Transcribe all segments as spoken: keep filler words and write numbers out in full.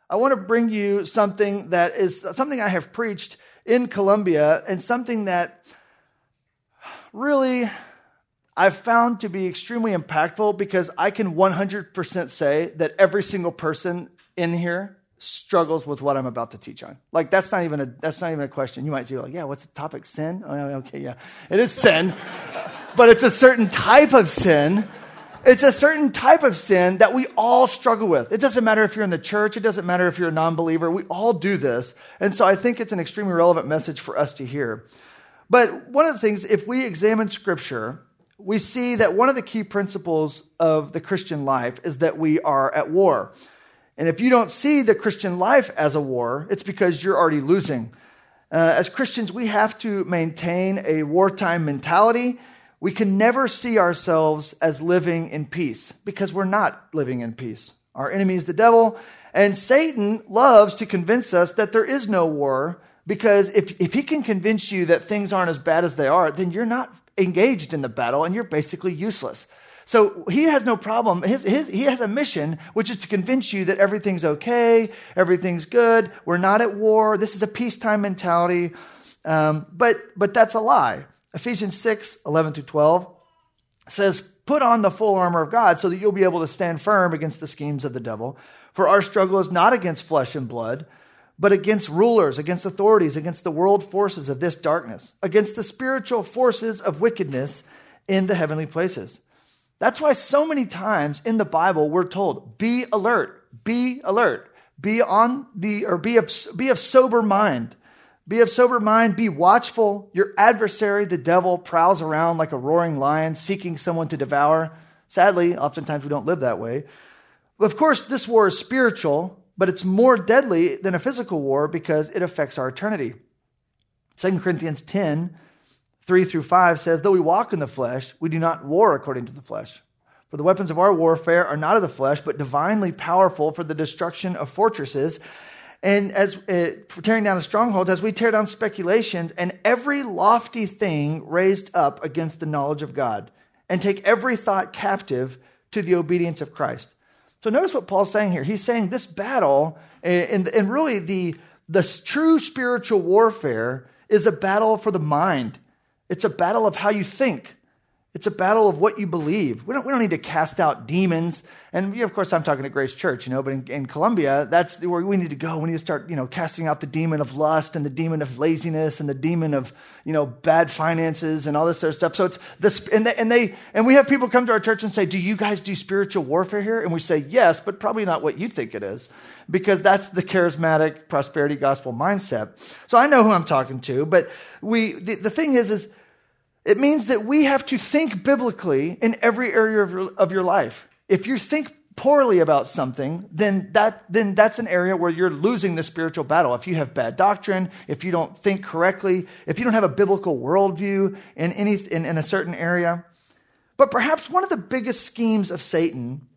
I want to bring you something that is something I have preached in Colombia and something that really I've found to be extremely impactful because I can one hundred percent say that every single person in here struggles with what I'm about to teach on. Like that's not even a that's not even a question. You might be like, yeah, what's the topic? Sin? Oh, okay, yeah. It is sin. But it's a certain type of sin. It's a certain type of sin that we all struggle with. It doesn't matter if you're in the church. It doesn't matter if you're a non-believer. We all do this. And so I think it's an extremely relevant message for us to hear. But one of the things, if we examine Scripture, we see that one of the key principles of the Christian life is that we are at war. And if you don't see the Christian life as a war, it's because you're already losing. Uh, as Christians, we have to maintain a wartime mentality. We can never see ourselves as living in peace because we're not living in peace. Our enemy is the devil, and Satan loves to convince us that there is no war because if, if he can convince you that things aren't as bad as they are, then you're not engaged in the battle and you're basically useless. So he has no problem. His, his, he has a mission, which is to convince you that everything's okay, everything's good, we're not at war, this is a peacetime mentality. Um, but, but that's a lie. Ephesians six, eleven through twelve says, put on the full armor of God so that you'll be able to stand firm against the schemes of the devil. For our struggle is not against flesh and blood, but against rulers, against authorities, against the world forces of this darkness, against the spiritual forces of wickedness in the heavenly places. That's why so many times in the Bible we're told, be alert, be alert, be on the, or be of, be of sober mind. Be of sober mind, be watchful. Your adversary, the devil, prowls around like a roaring lion, seeking someone to devour. Sadly, oftentimes we don't live that way. Of course, this war is spiritual, but it's more deadly than a physical war because it affects our eternity. Second Corinthians ten, three through five says, though we walk in the flesh, we do not war according to the flesh. For the weapons of our warfare are not of the flesh, but divinely powerful for the destruction of fortresses. And as uh, for tearing down the strongholds, as we tear down speculations and every lofty thing raised up against the knowledge of God, and take every thought captive to the obedience of Christ. So notice what Paul's saying here. He's saying this battle, and, and really the, the true spiritual warfare is a battle for the mind. It's a battle of how you think. It's a battle of what you believe. We don't, we don't need to cast out demons. And you know, of course, I'm talking to Grace Church, you know, but in, in Colombia, that's where we need to go. We need to start, you know, casting out the demon of lust and the demon of laziness and the demon of, you know, bad finances and all this sort of stuff. So it's this, and they, and they, and we have people come to our church and say, do you guys do spiritual warfare here? And we say, yes, but probably not what you think it is, because that's the charismatic prosperity gospel mindset. So I know who I'm talking to, but we, the, the thing is, is, it means that we have to think biblically in every area of your, of your life. If you think poorly about something, then that then that's an area where you're losing the spiritual battle. If you have bad doctrine, if you don't think correctly, if you don't have a biblical worldview in any in, in a certain area. But perhaps one of the biggest schemes of Satan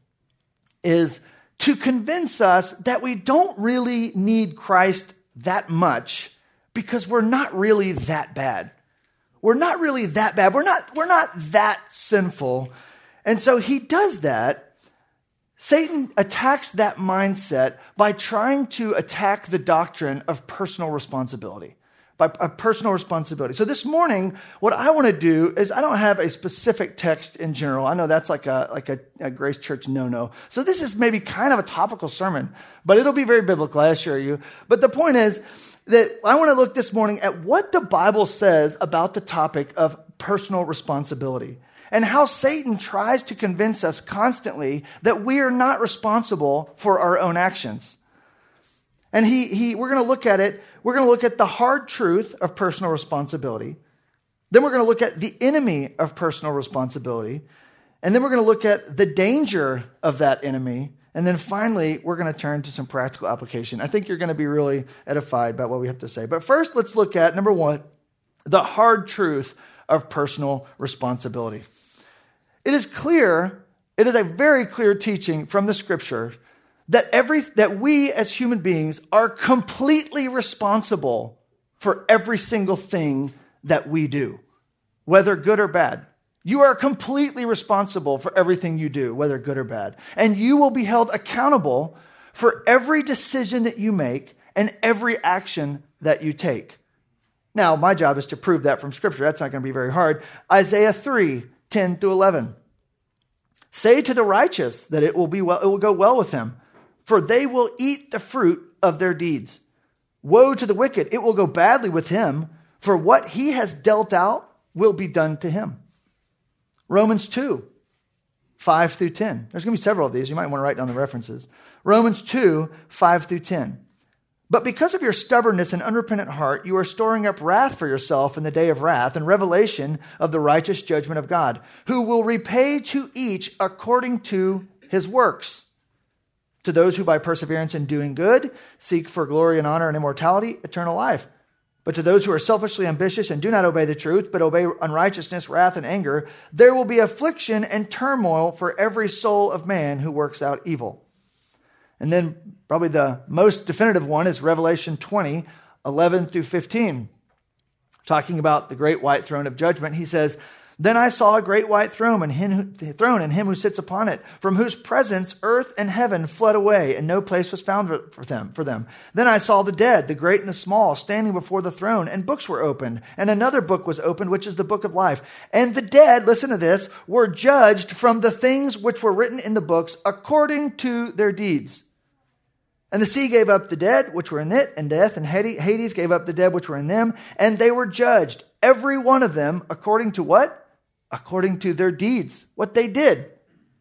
is to convince us that we don't really need Christ that much because we're not really that bad. We're not really that bad. We're not, we're not that sinful. And so he does that. Satan attacks that mindset by trying to attack the doctrine of personal responsibility, by of personal responsibility. So this morning, what I want to do is I don't have a specific text in general. I know that's like a, like a, a Grace Church no-no. So this is maybe kind of a topical sermon, but it'll be very biblical, I assure you. But the point is, that I want to look this morning at what the Bible says about the topic of personal responsibility and how Satan tries to convince us constantly that we are not responsible for our own actions. And he, he, we're going to look at it. We're going to look at the hard truth of personal responsibility. Then we're going to look at the enemy of personal responsibility. And then we're going to look at the danger of that enemy. And then finally, we're going to turn to some practical application. I think you're going to be really edified by what we have to say. But first, let's look at, number one, the hard truth of personal responsibility. It is clear, it is a very clear teaching from the Scripture that every that we as human beings are completely responsible for every single thing that we do, whether good or bad. You are completely responsible for everything you do, whether good or bad. And you will be held accountable for every decision that you make and every action that you take. Now, my job is to prove that from Scripture. That's not going to be very hard. Isaiah three, ten through eleven. Say to the righteous that it will be well, it will go well with him, for they will eat the fruit of their deeds. Woe to the wicked, it will go badly with him, for what he has dealt out will be done to him. Romans two, five through ten. There's going to be several of these. You might want to write down the references. Romans two, five through ten. But because of your stubbornness and unrepentant heart, you are storing up wrath for yourself in the day of wrath and revelation of the righteous judgment of God, who will repay to each according to his works. To those who by perseverance in doing good seek for glory and honor and immortality, eternal life. But to those who are selfishly ambitious and do not obey the truth, but obey unrighteousness, wrath, and anger, there will be affliction and turmoil for every soul of man who works out evil. And then probably the most definitive one is Revelation twenty, eleven through fifteen. Talking about the great white throne of judgment, he says, Then I saw a great white throne and him, throne and him who sits upon it, from whose presence earth and heaven fled away, and no place was found for them. For them. Then I saw the dead, the great and the small, standing before the throne, and books were opened. And another book was opened, which is the book of life. And the dead, listen to this, were judged from the things which were written in the books according to their deeds. And the sea gave up the dead which were in it, and death and Hades gave up the dead which were in them, and they were judged, every one of them, according to what? According to their deeds, what they did.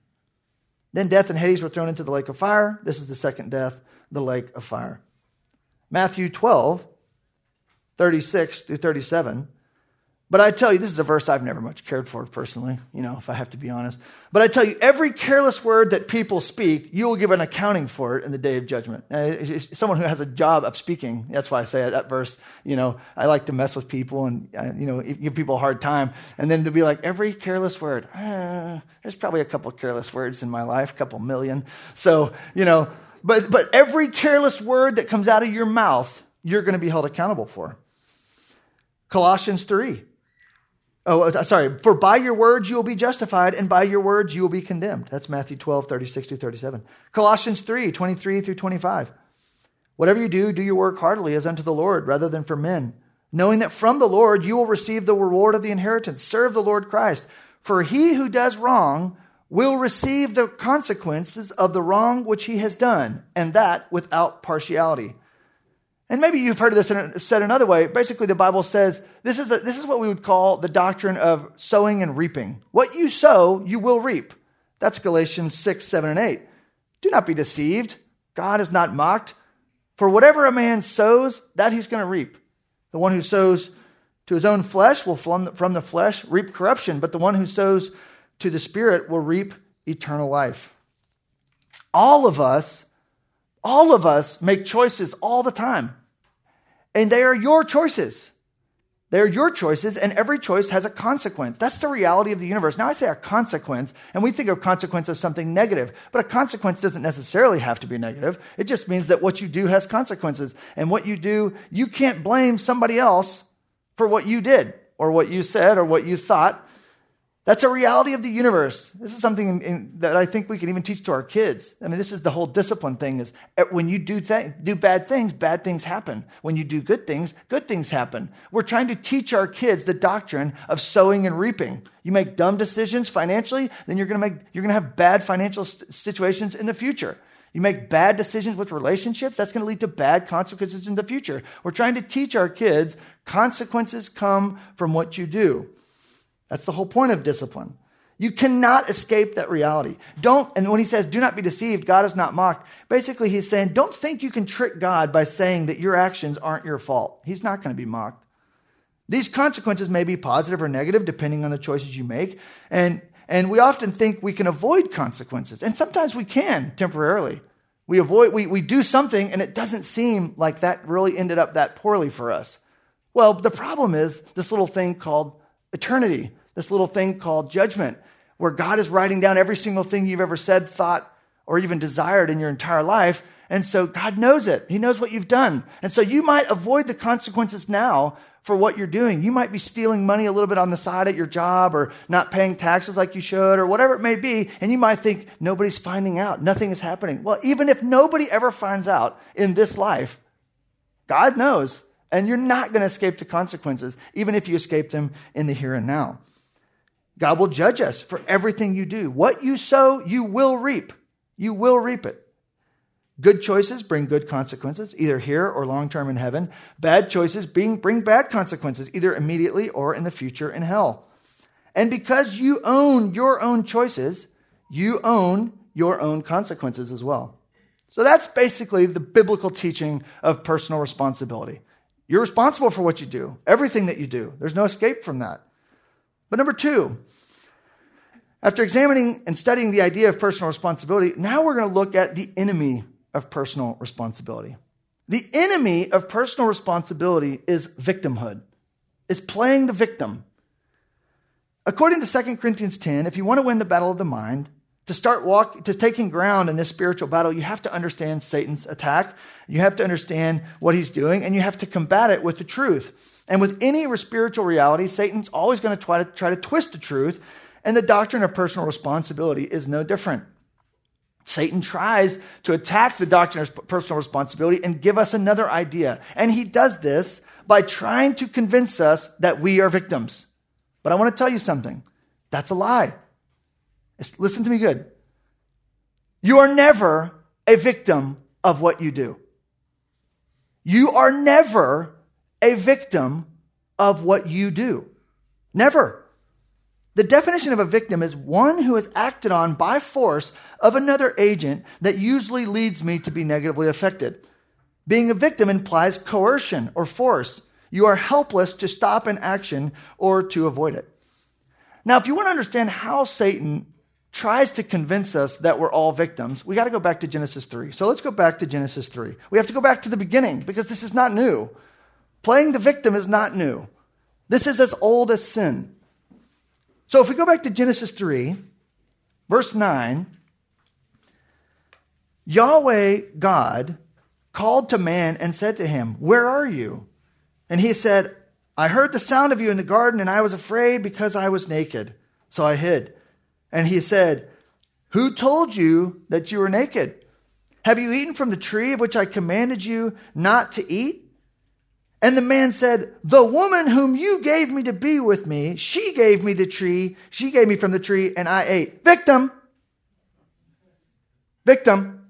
Then death and Hades were thrown into the lake of fire. This is the second death, the lake of fire. Matthew twelve, thirty-six through thirty-seven. But I tell you, this is a verse I've never much cared for personally, you know, if I have to be honest. But I tell you, every careless word that people speak, you will give an accounting for it in the day of judgment. And someone who has a job of speaking, that's why I say that verse, you know, I like to mess with people and, you know, give people a hard time. And then to be like, every careless word, eh, there's probably a couple careless words in my life, a couple million. So, you know, but but every careless word that comes out of your mouth, you're going to be held accountable for. Colossians three. Oh, sorry. For by your words you will be justified, and by your words you will be condemned. That's Matthew twelve, thirty-six through thirty-seven. Colossians three, twenty-three through twenty-five. Whatever you do, do your work heartily as unto the Lord, rather than for men, knowing that from the Lord you will receive the reward of the inheritance. Serve the Lord Christ. For he who does wrong will receive the consequences of the wrong which he has done, and that without partiality. And maybe you've heard of this said another way. Basically, the Bible says this is the, this is what we would call the doctrine of sowing and reaping. What you sow, you will reap. That's Galatians six, seven, and eight. Do not be deceived. God is not mocked. For whatever a man sows, that he's going to reap. The one who sows to his own flesh will from the flesh reap corruption, but the one who sows to the Spirit will reap eternal life. All of us, all of us make choices all the time. And they are your choices. They are your choices, and every choice has a consequence. That's the reality of the universe. Now, I say a consequence, and we think of consequence as something negative, but a consequence doesn't necessarily have to be negative. It just means that what you do has consequences. And what you do, you can't blame somebody else for what you did, or what you said, or what you thought. That's a reality of the universe. This is something in, in, that I think we can even teach to our kids. I mean, this is the whole discipline thing is when you do th- do bad things, bad things happen. When you do good things, good things happen. We're trying to teach our kids the doctrine of sowing and reaping. You make dumb decisions financially, then you're going to make you're going to have bad financial st- situations in the future. You make bad decisions with relationships, that's going to lead to bad consequences in the future. We're trying to teach our kids consequences come from what you do. That's the whole point of discipline. You cannot escape that reality. Don't, and when he says, do not be deceived, God is not mocked. Basically, he's saying, don't think you can trick God by saying that your actions aren't your fault. He's not going to be mocked. These consequences may be positive or negative, depending on the choices you make. And, and we often think we can avoid consequences. And sometimes we can temporarily. We avoid, we, we do something and it doesn't seem like that really ended up that poorly for us. Well, the problem is this little thing called eternity. This little thing called judgment, where God is writing down every single thing you've ever said, thought, or even desired in your entire life. And so God knows it. He knows what you've done. And so you might avoid the consequences now, for what you're doing. You might be stealing money a little bit on the side at your job or not paying taxes like you should or whatever it may be. And you might think nobody's finding out. Nothing is happening. Well, even if nobody ever finds out in this life, God knows. And you're not going to escape the consequences, even if you escape them in the here and now. God will judge us for everything you do. What you sow, you will reap. You will reap it. Good choices bring good consequences, either here or long-term in heaven. Bad choices bring, bring bad consequences, either immediately or in the future in hell. And because you own your own choices, you own your own consequences as well. So that's basically the biblical teaching of personal responsibility. You're responsible for what you do, everything that you do. There's no escape from that. But number two, after examining and studying the idea of personal responsibility, now we're going to look at the enemy of personal responsibility. The enemy of personal responsibility is victimhood, is playing the victim. According to Second Corinthians ten, if you want to win the battle of the mind, to start walk, to taking ground in this spiritual battle, you have to understand Satan's attack. You have to understand what he's doing, and you have to combat it with the truth. And with any spiritual reality, Satan's always going to try to try to twist the truth, and the doctrine of personal responsibility is no different. Satan tries to attack the doctrine of personal responsibility and give us another idea. And he does this by trying to convince us that we are victims. But I want to tell you something. That's a lie. Listen to me good. You are never a victim of what you do. You are never a victim of what you do. Never. The definition of a victim is one who is acted on by force of another agent that usually leads me to be negatively affected. Being a victim implies coercion or force. You are helpless to stop an action or to avoid it. Now, if you want to understand how Satan tries to convince us that we're all victims, we got to go back to Genesis three. So let's go back to Genesis three. We have to go back to the beginning because this is not new. Playing the victim is not new. This is as old as sin. So if we go back to Genesis three, verse nine, Yahweh God called to man and said to him, "Where are you?" And he said, "I heard the sound of you in the garden, and I was afraid because I was naked, so I hid." And he said, "Who told you that you were naked? Have you eaten from the tree of which I commanded you not to eat?" And the man said, "The woman whom you gave me to be with me, she gave me the tree, she gave me from the tree, and I ate." Victim. Victim.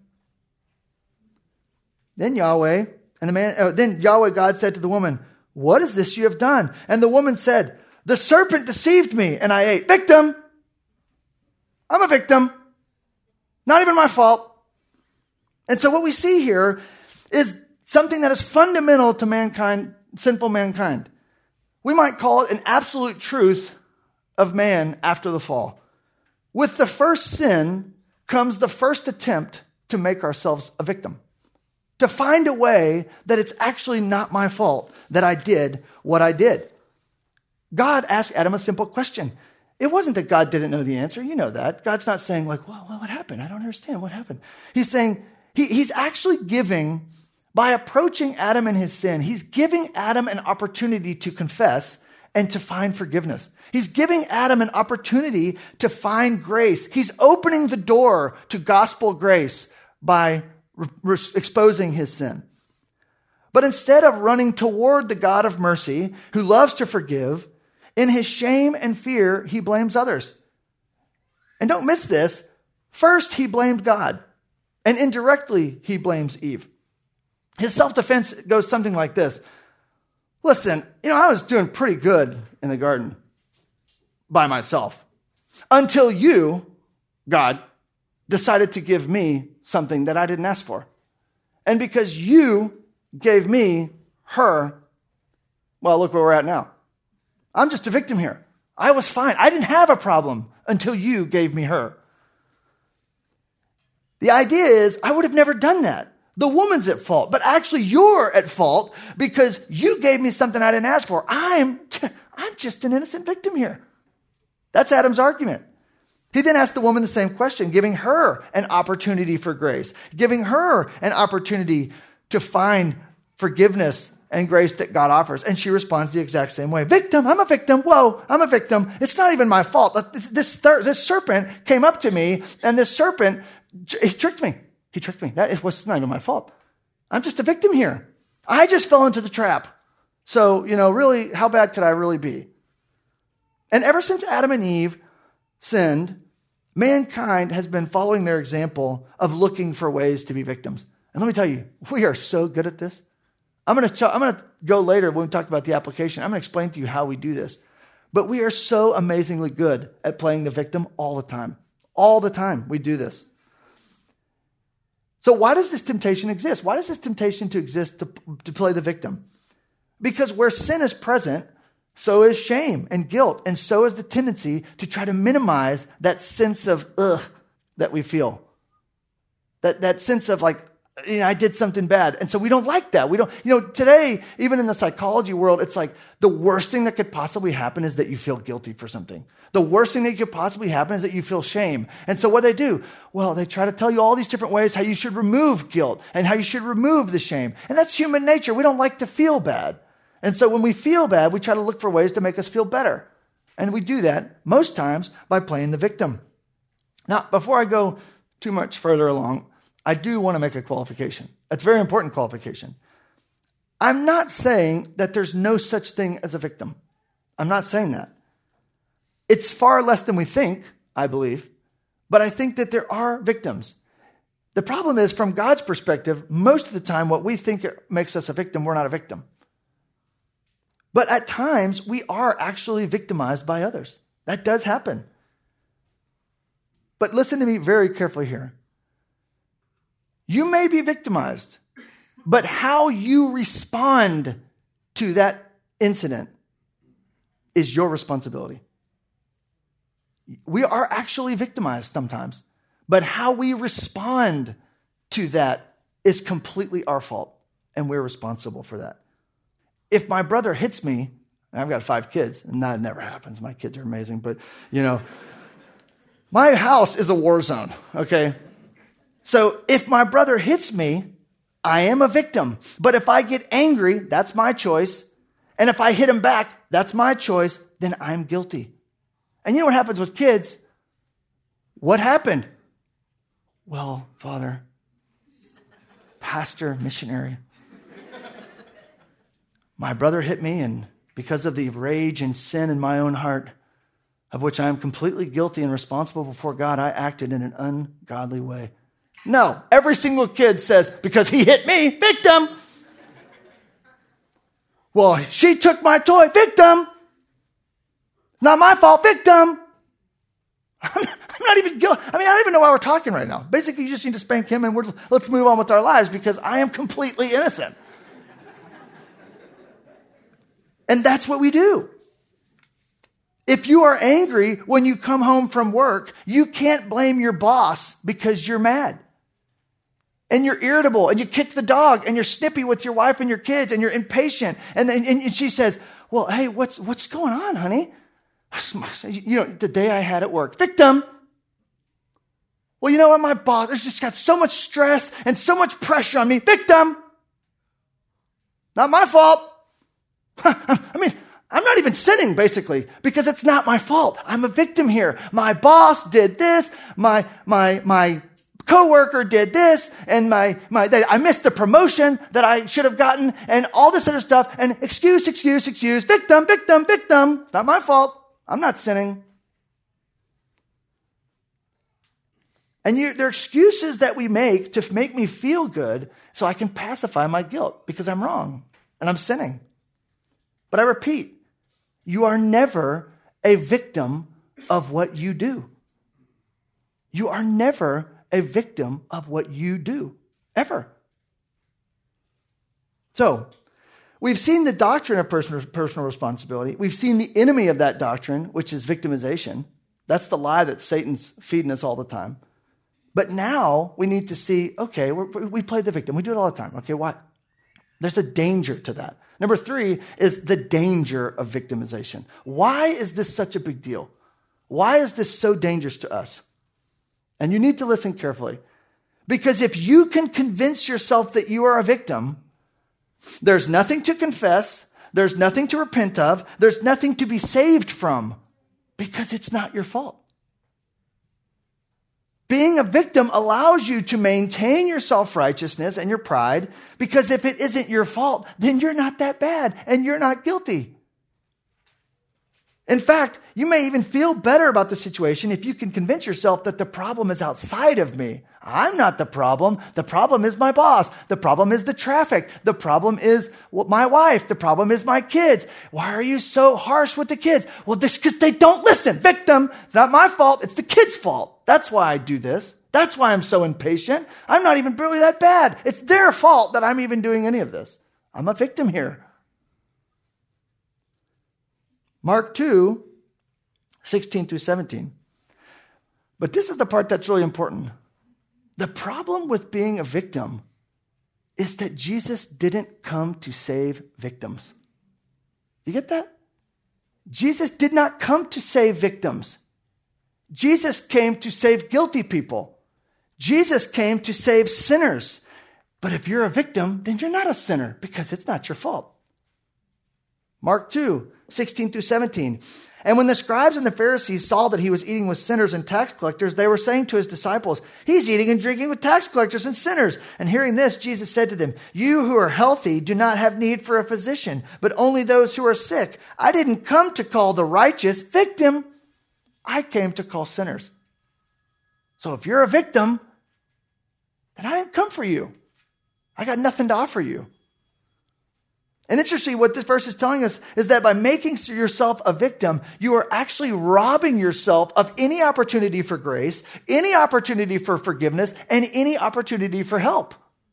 Then Yahweh, and the man, uh, then Yahweh God said to the woman, "What is this you have done?" And the woman said, "The serpent deceived me, and I ate." Victim. I'm a victim. Not even my fault. And so what we see here is something that is fundamental to mankind, sinful mankind. We might call it an absolute truth of man after the fall. With the first sin comes the first attempt to make ourselves a victim. To find a way that it's actually not my fault that I did what I did. God asked Adam a simple question. It wasn't that God didn't know the answer. You know that. God's not saying like, well, what happened? I don't understand what happened. He's saying, he, he's actually giving, by approaching Adam and his sin, he's giving Adam an opportunity to confess and to find forgiveness. He's giving Adam an opportunity to find grace. He's opening the door to gospel grace by re- re- exposing his sin. But instead of running toward the God of mercy, who loves to forgive, in his shame and fear, he blames others. And don't miss this. First, he blamed God. And indirectly, he blames Eve. His self-defense goes something like this. Listen, you know, I was doing pretty good in the garden by myself until you, God, decided to give me something that I didn't ask for. And because you gave me her, well, look where we're at now. I'm just a victim here. I was fine. I didn't have a problem until you gave me her. The idea is I would have never done that. The woman's at fault, but actually you're at fault because you gave me something I didn't ask for. I'm, I'm just an innocent victim here. That's Adam's argument. He then asked the woman the same question, giving her an opportunity for grace, giving her an opportunity to find forgiveness and grace that God offers. And she responds the exact same way. Victim, I'm a victim. Whoa, I'm a victim. It's not even my fault. This, this, this serpent came up to me, and this serpent, he tricked me. He tricked me. That was not even my fault. I'm just a victim here. I just fell into the trap. So, you know, really, how bad could I really be? And ever since Adam and Eve sinned, mankind has been following their example of looking for ways to be victims. And let me tell you, we are so good at this. I'm going to I'm going to go later when we talk about the application. I'm going to explain to you how we do this. But we are so amazingly good at playing the victim all the time. All the time we do this. So why does this temptation exist? Why does this temptation to exist to, to play the victim? Because where sin is present, so is shame and guilt, and so is the tendency to try to minimize that sense of ugh that we feel. That that sense of like, you know, I did something bad. And so we don't like that. We don't, you know, today, even in the psychology world, it's like the worst thing that could possibly happen is that you feel guilty for something. The worst thing that could possibly happen is that you feel shame. And so what they do? Well, they try to tell you all these different ways how you should remove guilt and how you should remove the shame. And that's human nature. We don't like to feel bad. And so when we feel bad, we try to look for ways to make us feel better. And we do that most times by playing the victim. Now, before I go too much further along, I do want to make a qualification. It's a very important qualification. I'm not saying that there's no such thing as a victim. I'm not saying that. It's far less than we think, I believe. But I think that there are victims. The problem is, from God's perspective, most of the time what we think makes us a victim, we're not a victim. But at times, we are actually victimized by others. That does happen. But listen to me very carefully here. You may be victimized, but how you respond to that incident is your responsibility. We are actually victimized sometimes, but how we respond to that is completely our fault, and we're responsible for that. If my brother hits me, and I've got five kids, and that never happens. My kids are amazing, but, you know, my house is a war zone, okay? So if my brother hits me, I am a victim. But if I get angry, that's my choice. And if I hit him back, that's my choice. Then I'm guilty. And you know what happens with kids? What happened? Well, Father, pastor, missionary, my brother hit me, and because of the rage and sin in my own heart, of which I am completely guilty and responsible before God, I acted in an ungodly way. No, every single kid says, because he hit me, victim. Well, she took my toy, victim. Not my fault, victim. I'm not even guilty. I mean, I don't even know why we're talking right now. Basically, you just need to spank him and we're, let's move on with our lives because I am completely innocent. And that's what we do. If you are angry when you come home from work, you can't blame your boss because you're mad. And you're irritable, and you kick the dog, and you're snippy with your wife and your kids, and you're impatient. And then and she says, well, hey, what's what's going on, honey? You know, the day I had at work. Victim. Well, you know what? My boss has just got so much stress and so much pressure on me. Victim. Not my fault. I mean, I'm not even sinning, basically, because it's not my fault. I'm a victim here. My boss did this. My my my coworker did this, and my my they, I missed the promotion that I should have gotten, and all this other stuff. And excuse, excuse, excuse. Victim, victim, victim. It's not my fault. I'm not sinning. And you, they're excuses that we make to make me feel good, so I can pacify my guilt because I'm wrong and I'm sinning. But I repeat, you are never a victim of what you do. You are never a victim of what you do, ever. So, we've seen the doctrine of personal, personal responsibility. We've seen the enemy of that doctrine, which is victimization. That's the lie that Satan's feeding us all the time. But now we need to see, okay, we're, we play the victim. We do it all the time. Okay, why? There's a danger to that. Number three is the danger of victimization. Why is this such a big deal? Why is this so dangerous to us? And you need to listen carefully. Because if you can convince yourself that you are a victim, There's nothing to confess. There's nothing to repent of. There's nothing to be saved from because it's not your fault. Being a victim allows you to maintain your self-righteousness and your pride because if it isn't your fault, then you're not that bad and you're not guilty. In fact, you may even feel better about the situation if you can convince yourself that the problem is outside of me. I'm not the problem. The problem is my boss. The problem is the traffic. The problem is my wife. The problem is my kids. Why are you so harsh with the kids? Well, this because they don't listen. Victim. It's not my fault. It's the kids' fault. That's why I do this. That's why I'm so impatient. I'm not even really that bad. It's their fault that I'm even doing any of this. I'm a victim here. Mark two, sixteen through seventeen. But this is the part that's really important. The problem with being a victim is that Jesus didn't come to save victims. You get that? Jesus did not come to save victims. Jesus came to save guilty people. Jesus came to save sinners. But if you're a victim, then you're not a sinner because it's not your fault. Mark two, sixteen through seventeen. And when the scribes and the Pharisees saw that he was eating with sinners and tax collectors, they were saying to his disciples, he's eating and drinking with tax collectors and sinners. And hearing this, Jesus said to them, you who are healthy do not have need for a physician, but only those who are sick. I didn't come to call the righteous victim. I came to call sinners. So if you're a victim, then I didn't come for you. I got nothing to offer you. And interesting, what this verse is telling us is that by making yourself a victim, you are actually robbing yourself of any opportunity for grace, any opportunity for forgiveness, and any opportunity for help.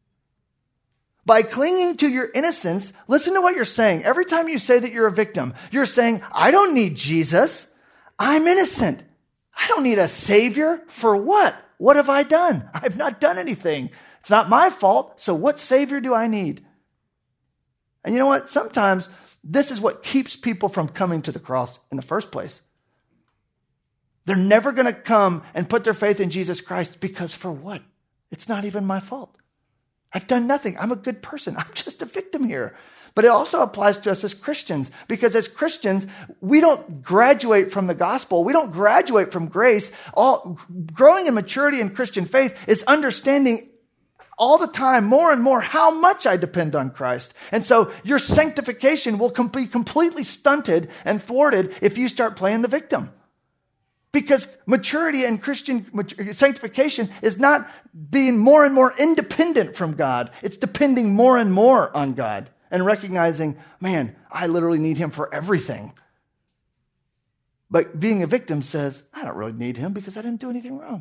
By clinging to your innocence, listen to what you're saying. Every time you say that you're a victim, you're saying, I don't need Jesus. I'm innocent. I don't need a savior. For what? What have I done? I've not done anything. It's not my fault. So what savior do I need? And you know what? Sometimes this is what keeps people from coming to the cross in the first place. They're never going to come and put their faith in Jesus Christ because for what? It's not even my fault. I've done nothing. I'm a good person. I'm just a victim here. But it also applies to us as Christians because as Christians, we don't graduate from the gospel. We don't graduate from grace. All growing in maturity in Christian faith is understanding all the time, more and more, how much I depend on Christ. And so your sanctification will com- be completely stunted and thwarted if you start playing the victim. Because maturity and Christian sanctification is not being more and more independent from God. It's depending more and more on God and recognizing, man, I literally need him for everything. But being a victim says, I don't really need him because I didn't do anything wrong.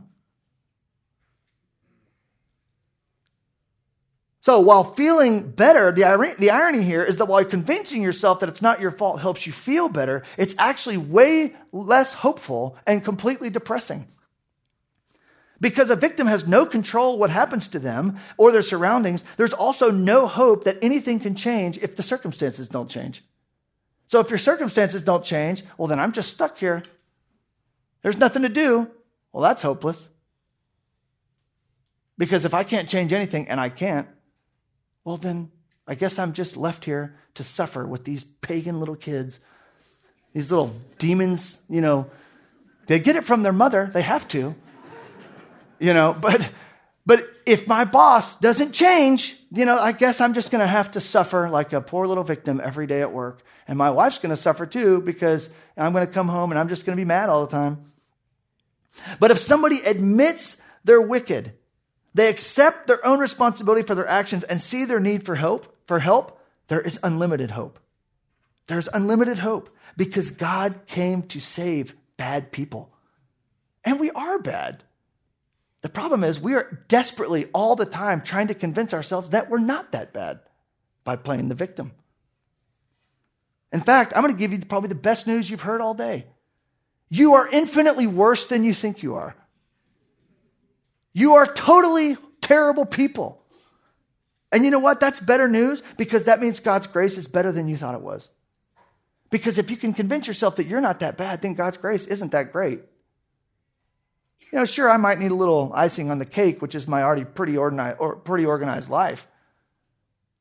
So while feeling better, the irony, the irony here is that while convincing yourself that it's not your fault helps you feel better, it's actually way less hopeful and completely depressing. Because a victim has no control what happens to them or their surroundings, there's also no hope that anything can change if the circumstances don't change. So if your circumstances don't change, well, then I'm just stuck here. There's nothing to do. Well, that's hopeless. Because if I can't change anything, and I can't, well, then I guess I'm just left here to suffer with these pagan little kids, these little demons, you know. They get it from their mother. They have to, you know. But but if my boss doesn't change, you know, I guess I'm just going to have to suffer like a poor little victim every day at work. And my wife's going to suffer too because I'm going to come home and I'm just going to be mad all the time. But if somebody admits they're wicked, they accept their own responsibility for their actions and see their need for help, for help, there is unlimited hope. There's unlimited hope because God came to save bad people. And we are bad. The problem is we are desperately all the time trying to convince ourselves that we're not that bad by playing the victim. In fact, I'm going to give you probably the best news you've heard all day. You are infinitely worse than you think you are. You are totally terrible people. And you know what? That's better news because that means God's grace is better than you thought it was. Because if you can convince yourself that you're not that bad, then God's grace isn't that great. You know, sure, I might need a little icing on the cake, which is my already pretty organized, or pretty organized life.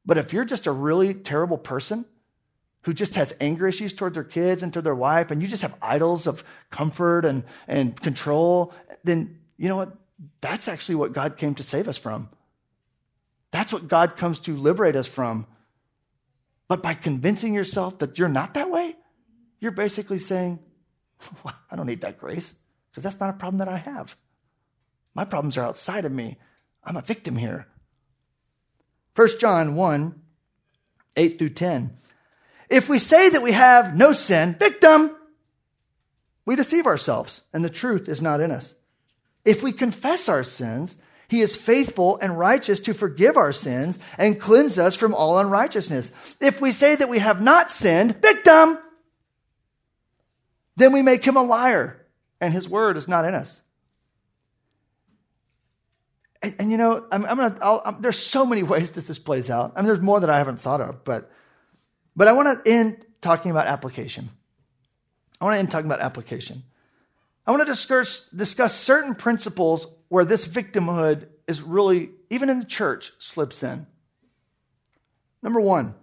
But if you're just a really terrible person who just has anger issues toward their kids and toward their wife, and you just have idols of comfort and, and control, then you know what? That's actually what God came to save us from. That's what God comes to liberate us from. But by convincing yourself that you're not that way, you're basically saying, well, I don't need that grace because that's not a problem that I have. My problems are outside of me. I'm a victim here. First John one, eight through ten. If we say that we have no sin, victim, we deceive ourselves, and the truth is not in us. If we confess our sins, he is faithful and righteous to forgive our sins and cleanse us from all unrighteousness. If we say that we have not sinned, victim, then we make him a liar, and his word is not in us. And, and you know, I'm, I'm gonna. I'll, I'm, there's so many ways that this plays out. I mean, there's more that I haven't thought of, but but I want to end talking about application. I want to end talking about application. I want to discuss discuss certain principles where this victimhood is really, even in the church, slips in. Number one,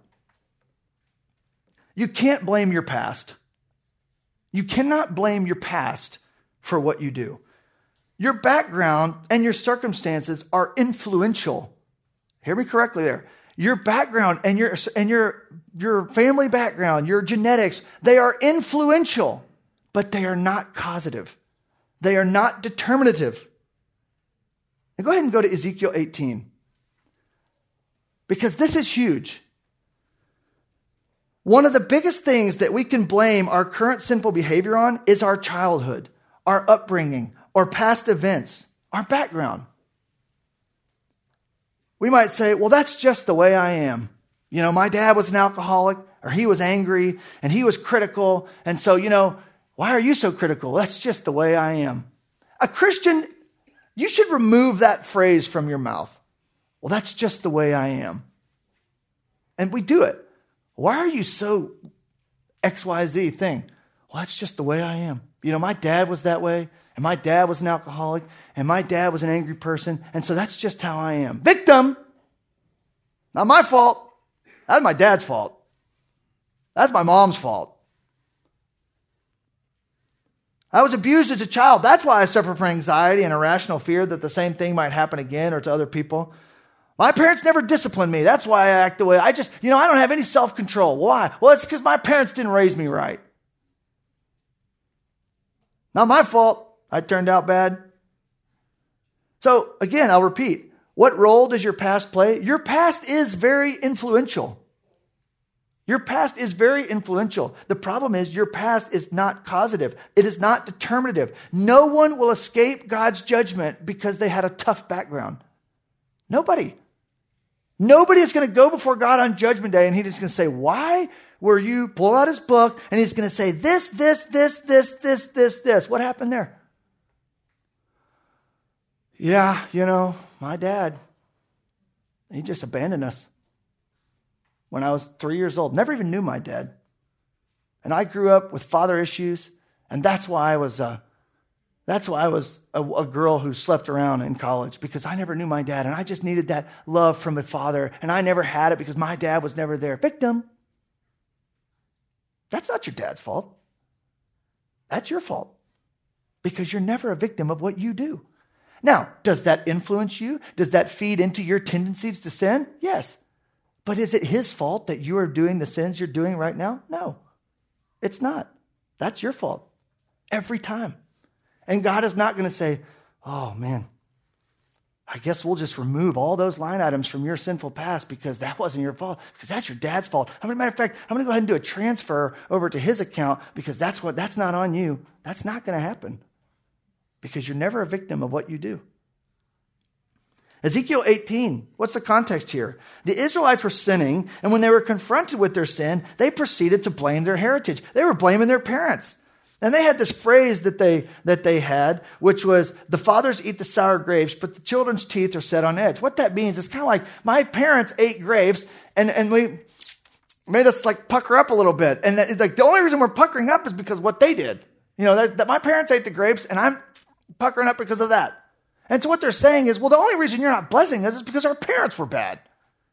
you can't blame your past. You cannot blame your past for what you do. Your background and your circumstances are influential. Hear me correctly there. Your background and your and your your family background, your genetics, they are influential, but they are not causative. They are not determinative. Now go ahead and go to Ezekiel eighteen. Because this is huge. One of the biggest things that we can blame our current sinful behavior on is our childhood, our upbringing, or past events, our background. We might say, well, that's just the way I am. You know, my dad was an alcoholic, or he was angry, and he was critical. And so, you know, why are you so critical? That's just the way I am. A Christian, you should remove that phrase from your mouth. Well, that's just the way I am. And we do it. Why are you so X Y Z thing? Well, that's just the way I am. You know, my dad was that way, and my dad was an alcoholic, and my dad was an angry person, and so that's just how I am. Victim! Not my fault. That's my dad's fault. That's my mom's fault. I was abused as a child. That's why I suffer from anxiety and irrational fear that the same thing might happen again or to other people. My parents never disciplined me. That's why I act the way I just, you know, I don't have any self-control. Why? Well, it's because my parents didn't raise me right. Not my fault. I turned out bad. So again, I'll repeat. What role does your past play? Your past is very influential. Your past is very influential. The problem is your past is not causative. It is not determinative. No one will escape God's judgment because they had a tough background. Nobody. Nobody is going to go before God on Judgment Day and he's going to say, why were you, pull out his book, and he's going to say this, this, this, this, this, this, this. What happened there? Yeah, you know, my dad, he just abandoned us when I was three years old. Never even knew my dad. And I grew up with father issues, and that's why I was uh, that's why I was a, a girl who slept around in college, because I never knew my dad, and I just needed that love from a father, and I never had it because my dad was never there. Victim. That's not your dad's fault. That's your fault, because you're never a victim of what you do. Now, does that influence you? Does that feed into your tendencies to sin? Yes. But is it his fault that you are doing the sins you're doing right now? No, it's not. That's your fault every time. And God is not going to say, oh man, I guess we'll just remove all those line items from your sinful past because that wasn't your fault, because that's your dad's fault. As a matter of fact, I'm going to go ahead and do a transfer over to his account because that's what that's not on you. That's not going to happen because you're never a victim of what you do. Ezekiel eighteen, what's the context here? The Israelites were sinning, and when they were confronted with their sin, they proceeded to blame their heritage. They were blaming their parents. And they had this phrase that they that they had, which was, the fathers eat the sour grapes, but the children's teeth are set on edge. What that means is kind of like, my parents ate grapes, and, and we made us like pucker up a little bit. And that, like the only reason we're puckering up is because what they did. You know, that, that my parents ate the grapes, and I'm puckering up because of that. And so what they're saying is, well, the only reason you're not blessing us is because our parents were bad.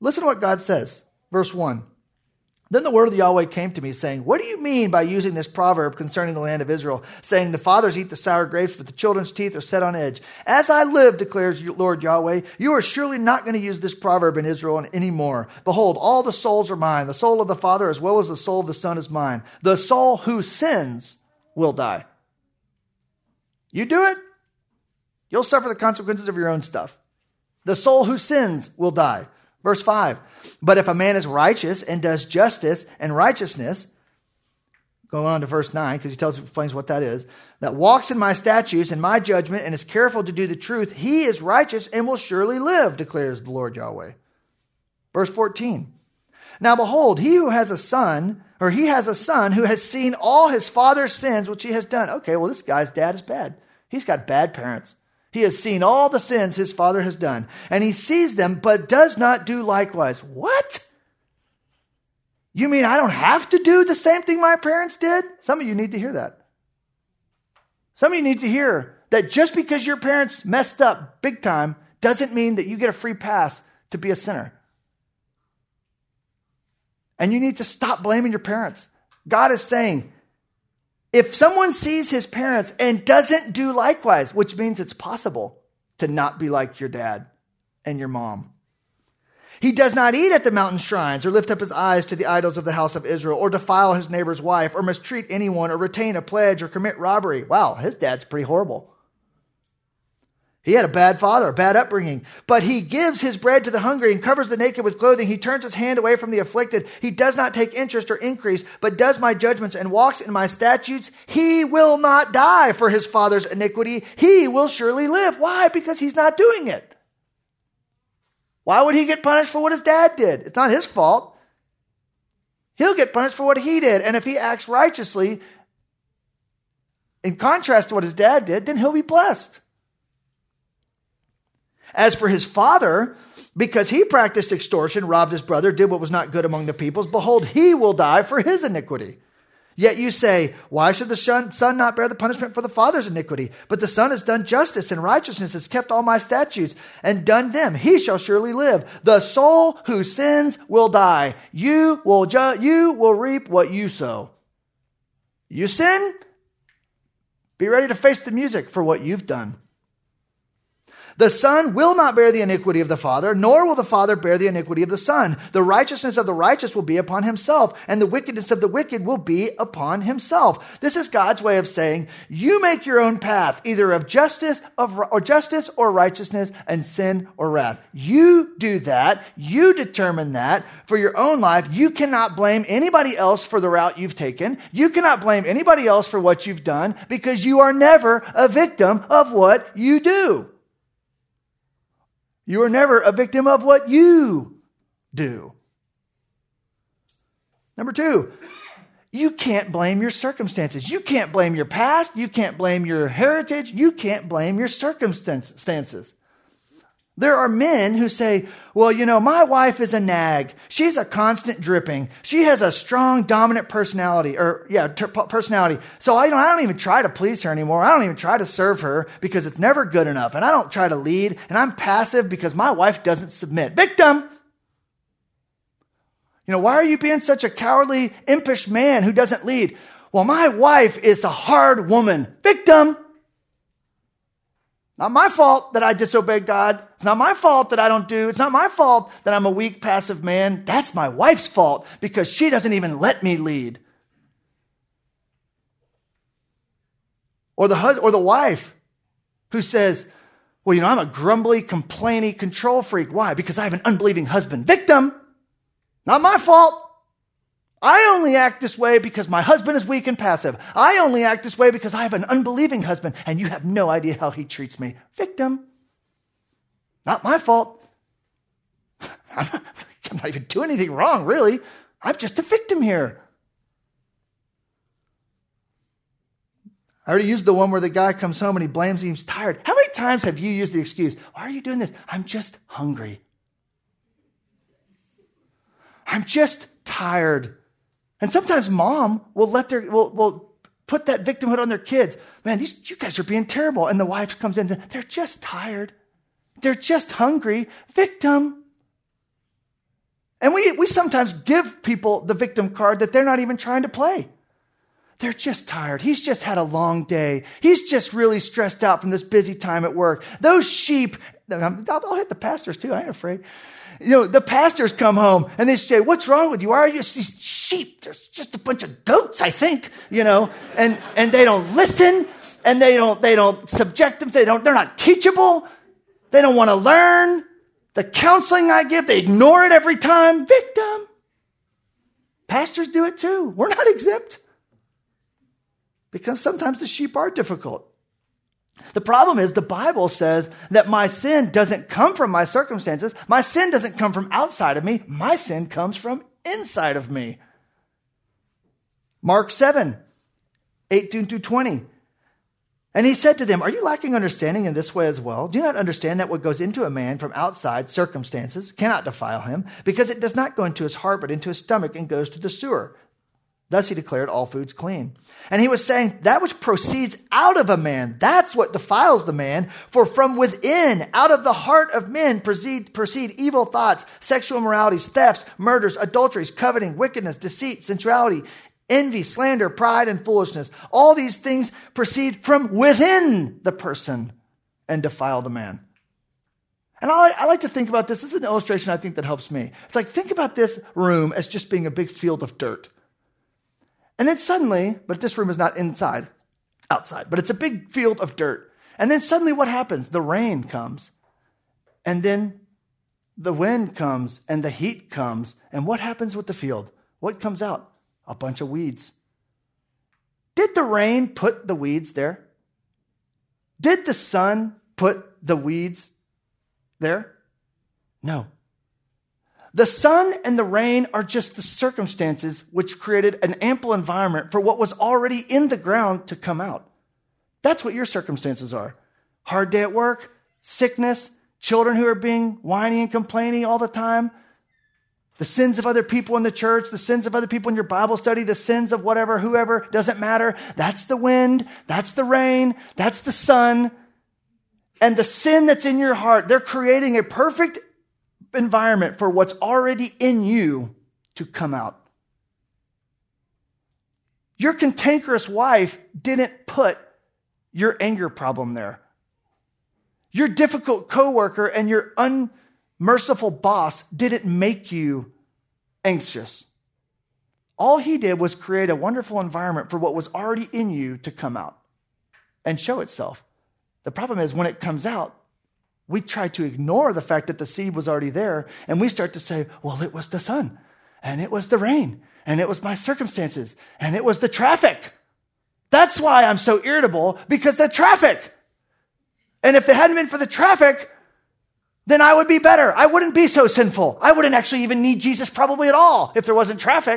Listen to what God says. Verse one. Then the word of Yahweh came to me, saying, what do you mean by using this proverb concerning the land of Israel, saying, the fathers eat the sour grapes, but the children's teeth are set on edge? As I live, declares Lord Yahweh, you are surely not going to use this proverb in Israel anymore. Behold, all the souls are mine. The soul of the Father as well as the soul of the Son is mine. The soul who sins will die. You do it, you'll suffer the consequences of your own stuff. The soul who sins will die. Verse five, but if a man is righteous and does justice and righteousness, going on to verse nine, because he tells explains what that is, that walks in my statutes and my judgment and is careful to do the truth, he is righteous and will surely live, declares the Lord Yahweh. Verse fourteen, now behold, he who has a son, or he has a son who has seen all his father's sins which he has done. Okay, well, this guy's dad is bad. He's got bad parents. He has seen all the sins his father has done, and he sees them, but does not do likewise. What? You mean I don't have to do the same thing my parents did? Some of you need to hear that. Some of you need to hear that just because your parents messed up big time doesn't mean that you get a free pass to be a sinner. And you need to stop blaming your parents. God is saying, if someone sees his parents and doesn't do likewise, which means it's possible to not be like your dad and your mom. He does not eat at the mountain shrines or lift up his eyes to the idols of the house of Israel or defile his neighbor's wife or mistreat anyone or retain a pledge or commit robbery. Wow, his dad's pretty horrible. He had a bad father, a bad upbringing, but he gives his bread to the hungry and covers the naked with clothing. He turns his hand away from the afflicted. He does not take interest or increase, but does my judgments and walks in my statutes. He will not die for his father's iniquity. He will surely live. Why? Because he's not doing it. Why would he get punished for what his dad did? It's not his fault. He'll get punished for what he did. And if he acts righteously, in contrast to what his dad did, then he'll be blessed. As for his father, because he practiced extortion, robbed his brother, did what was not good among the peoples, behold, he will die for his iniquity. Yet you say, why should the son not bear the punishment for the father's iniquity? But the son has done justice and righteousness, has kept all my statutes and done them. He shall surely live. The soul who sins will die. You will, ju- you will reap what you sow. You sin? Be ready to face the music for what you've done. The son will not bear the iniquity of the father, nor will the father bear the iniquity of the son. The righteousness of the righteous will be upon himself, and the wickedness of the wicked will be upon himself. This is God's way of saying, you make your own path, either of justice of, or justice or righteousness, and sin or wrath. You do that. You determine that for your own life. You cannot blame anybody else for the route you've taken. You cannot blame anybody else for what you've done, because you are never a victim of what you do. You are never a victim of what you do. Number two, you can't blame your circumstances. You can't blame your past. You can't blame your heritage. You can't blame your circumstances. There are men who say, well, you know, my wife is a nag. She's a constant dripping. She has a strong, dominant personality, or yeah, ter- personality. So I don't, I don't even try to please her anymore. I don't even try to serve her because it's never good enough. And I don't try to lead, and I'm passive because my wife doesn't submit. Victim! You know, why are you being such a cowardly, impish man who doesn't lead? Well, my wife is a hard woman. Victim! Not my fault that I disobey God. It's not my fault that I don't do. It's not my fault that I'm a weak, passive man. That's my wife's fault because she doesn't even let me lead. Or the hus- or the wife who says, well, you know, I'm a grumbly, complaining, control freak. Why? Because I have an unbelieving husband. Victim! Not my fault. I only act this way because my husband is weak and passive. I only act this way because I have an unbelieving husband, and you have no idea how he treats me. Victim. Not my fault. I'm not, I'm not even doing anything wrong, really. I'm just a victim here. I already used the one where the guy comes home and he blames me. He's tired. How many times have you used the excuse, why are you doing this? I'm just hungry. I'm just tired. And sometimes mom will let their will will put that victimhood on their kids. Man, these you guys are being terrible. And the wife comes in, they're just tired. They're just hungry. Victim. And we, we sometimes give people the victim card that they're not even trying to play. They're just tired. He's just had a long day. He's just really stressed out from this busy time at work. Those sheep, I'll, I'll hit the pastors too. I ain't afraid. You know, the pastors come home and they say, what's wrong with you? Why are you these sheep? There's just a bunch of goats, I think, you know, and, and they don't listen and they don't, they don't subject them. They don't, they're not teachable. They don't want to learn. The counseling I give, they ignore it every time. Victim. Pastors do it too. We're not exempt. Because sometimes the sheep are difficult. The problem is the Bible says that my sin doesn't come from my circumstances. My sin doesn't come from outside of me. My sin comes from inside of me. Mark seven, eighteen through twenty. And he said to them, are you lacking understanding in this way as well? Do you not understand that what goes into a man from outside circumstances cannot defile him, because it does not go into his heart, but into his stomach and goes to the sewer? Thus he declared all foods clean. And he was saying that which proceeds out of a man, that's what defiles the man. For from within, out of the heart of men, proceed, proceed evil thoughts, sexual immoralities, thefts, murders, adulteries, coveting, wickedness, deceit, sensuality, envy, slander, pride, and foolishness. All these things proceed from within the person and defile the man. And I, I like to think about this. This is an illustration I think that helps me. It's like, think about this room as just being a big field of dirt. And then suddenly, but this room is not inside, outside, but it's a big field of dirt. And then suddenly what happens? The rain comes. And then the wind comes and the heat comes. And what happens with the field? What comes out? A bunch of weeds. Did the rain put the weeds there? Did the sun put the weeds there? No. The sun and the rain are just the circumstances which created an ample environment for what was already in the ground to come out. That's what your circumstances are. Hard day at work, sickness, children who are being whiny and complaining all the time, the sins of other people in the church, the sins of other people in your Bible study, the sins of whatever, whoever, doesn't matter. That's the wind, that's the rain, that's the sun. And the sin that's in your heart, they're creating a perfect environment for what's already in you to come out. Your cantankerous wife didn't put your anger problem there. Your difficult coworker and your unmerciful boss didn't make you anxious. All he did was create a wonderful environment for what was already in you to come out and show itself. The problem is when it comes out, we try to ignore the fact that the seed was already there, and we start to say, well, it was the sun, and it was the rain, and it was my circumstances, and it was the traffic. That's why I'm so irritable, because the traffic. And if it hadn't been for the traffic, then I would be better. I wouldn't be so sinful. I wouldn't actually even need Jesus probably at all if there wasn't traffic.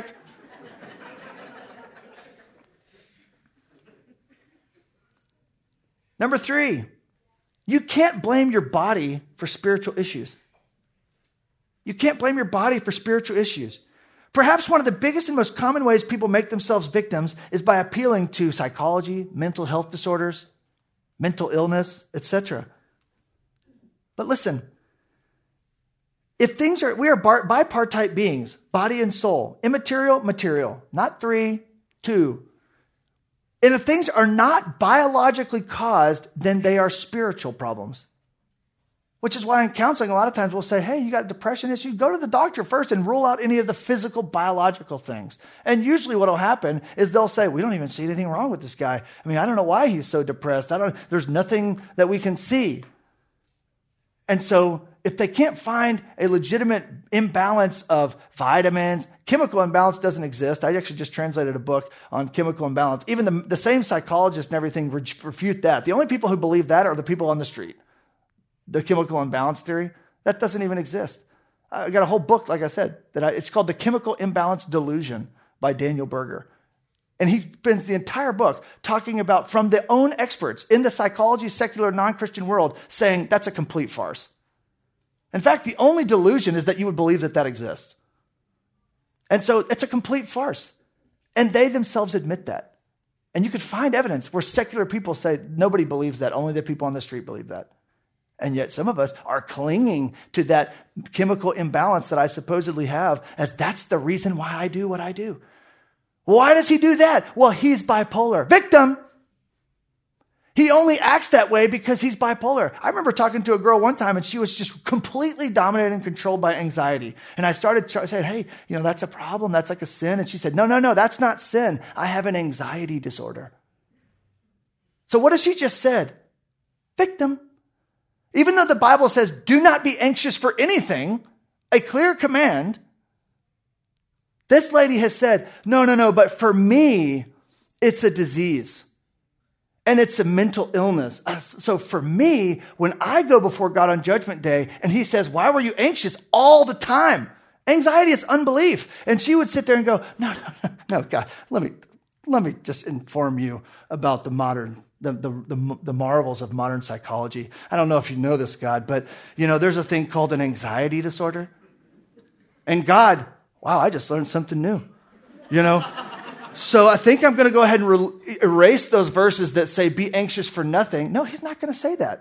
Number three. You can't blame your body for spiritual issues. You can't blame your body for spiritual issues. Perhaps one of the biggest and most common ways people make themselves victims is by appealing to psychology, mental health disorders, mental illness, et cetera. But listen, if things are, we are bipartite beings, body and soul, immaterial, material, not three, two. And if things are not biologically caused, then they are spiritual problems. Which is why in counseling, a lot of times we'll say, hey, you got a depression issue? Go to the doctor first and rule out any of the physical, biological things. And usually what will happen is they'll say, we don't even see anything wrong with this guy. I mean, I don't know why he's so depressed. I don't. There's nothing that we can see. And so if they can't find a legitimate imbalance of vitamins, chemical imbalance doesn't exist. I actually just translated a book on chemical imbalance. Even the, the same psychologists and everything refute that. The only people who believe that are the people on the street. The chemical imbalance theory, that doesn't even exist. I got a whole book, like I said, that I, it's called The Chemical Imbalance Delusion by Daniel Berger. And he spends the entire book talking about, from the own experts in the psychology, secular, non-Christian world, saying that's a complete farce. In fact, the only delusion is that you would believe that that exists. And so it's a complete farce. And they themselves admit that. And you could find evidence where secular people say nobody believes that, only the people on the street believe that. And yet some of us are clinging to that chemical imbalance that I supposedly have as that's the reason why I do what I do. Why does he do that? Well, he's bipolar. Victim. He only acts that way because he's bipolar. I remember talking to a girl one time and she was just completely dominated and controlled by anxiety. And I started saying, hey, you know, that's a problem. That's like a sin. And she said, no, no, no, that's not sin. I have an anxiety disorder. So what has she just said? Victim. Even though the Bible says, do not be anxious for anything, a clear command, this lady has said, no, no, no, but for me, it's a disease. And it's a mental illness. So for me, when I go before God on Judgment Day and he says, why were you anxious all the time? Anxiety is unbelief. And she would sit there and go, no, no, no, no, God, let me, let me just inform you about the modern, the, the, the, the marvels of modern psychology. I don't know if you know this, God, but you know, there's a thing called an anxiety disorder. And God, wow, I just learned something new, you know? So I think I'm going to go ahead and re- erase those verses that say, be anxious for nothing. No, he's not going to say that.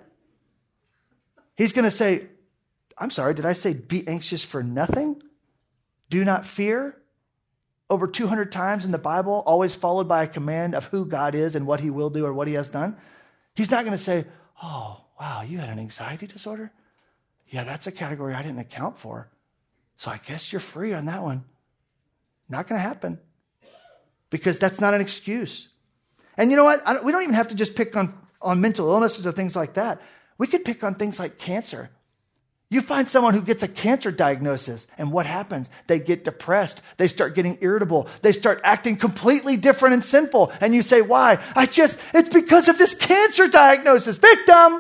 He's going to say, I'm sorry, did I say be anxious for nothing? Do not fear? Over two hundred times in the Bible, always followed by a command of who God is and what he will do or what he has done. He's not going to say, oh, wow, you had an anxiety disorder? Yeah, that's a category I didn't account for. So I guess you're free on that one. Not going to happen. Because that's not an excuse. And you know what? I don't, we don't even have to just pick on, on mental illnesses or things like that. We could pick on things like cancer. You find someone who gets a cancer diagnosis, and what happens? They get depressed. They start getting irritable. They start acting completely different and sinful. And you say, why? I just, it's because of this cancer diagnosis. Victim!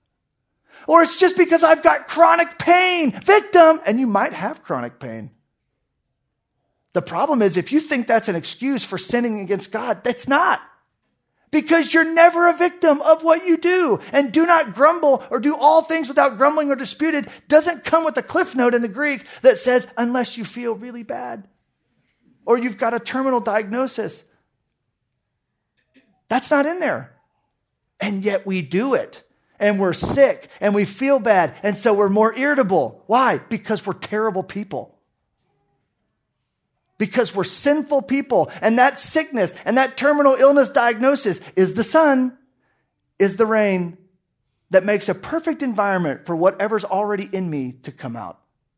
Or it's just because I've got chronic pain. Victim! And you might have chronic pain. The problem is if you think that's an excuse for sinning against God, that's not. Because you're never a victim of what you do. And do not grumble or do all things without grumbling or disputed doesn't come with a cliff note in the Greek that says, unless you feel really bad or you've got a terminal diagnosis. That's not in there. And yet we do it. And we're sick and we feel bad. And so we're more irritable. Why? Because we're terrible people. Because we're sinful people. And that sickness and that terminal illness diagnosis is the sun, is the rain that makes a perfect environment for whatever's already in me to come out.